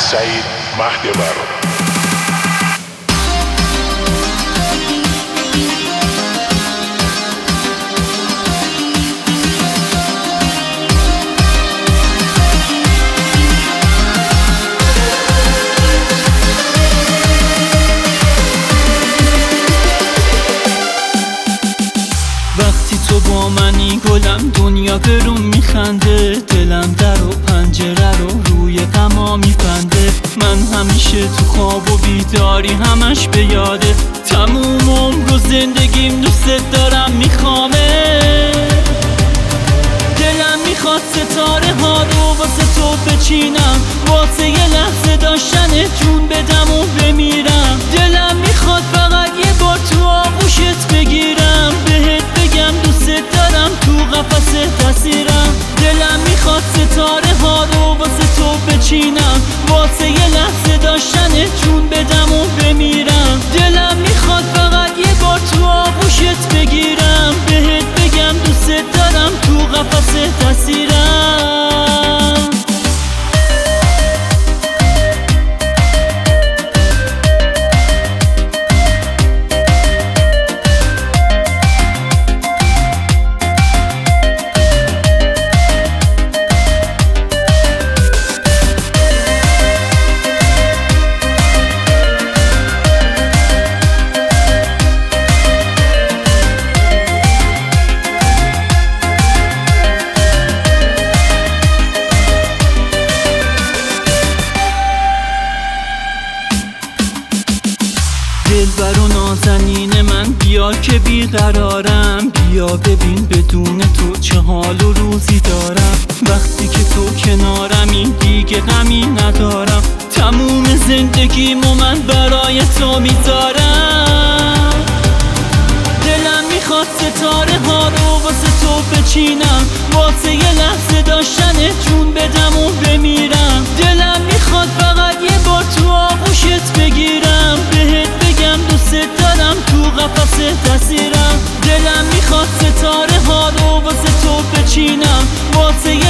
سعید مهدور. وقتی تو با منی گلم دنیا برون میخنده، دلم در و پنجره رو روی غما میبنده. من همیشه تو خواب و بیداری همش به یاده، تموم عمر و زندگیم دوست دارم میخوامه. دلم میخواد ستاره ها رو واسه تو بچینم، واسه یه لحظه داشتن جون بدم و بمیرم. دلم میخواد فقط یه بار تو آغوشت بگیرم، بهت بگم دوست دارم، تو قفس اسیرم. دلم میخواد ستاره ها رو واسه تو بچینم، واسه یه لحظه داشتن جون بدم و بمیرم. دلم میخواد فقط یه بار تو آغوشت بگیرم، بهت بگم دوست دارم، تو قفس اسیرم. دلبر و نازنین من بیا که بیقرارم، بیا ببین بدون تو چه حال و روزی دارم. وقتی که تو کنارمی دیگه غمی ندارم، تموم زندگیمو من برای تو میذارم. دلم میخواد ستاره ها رو واسه تو بچینم، واسه یه لحظه داشتن جون بدم و بمیرم. دلم میخواد فقط یه بار تو آغوشت بگیرم، بهت بگم دوست دارم، تو قفس اسیرم. دلم میخواد ستاره ها رو واسه تو بچینم، واسه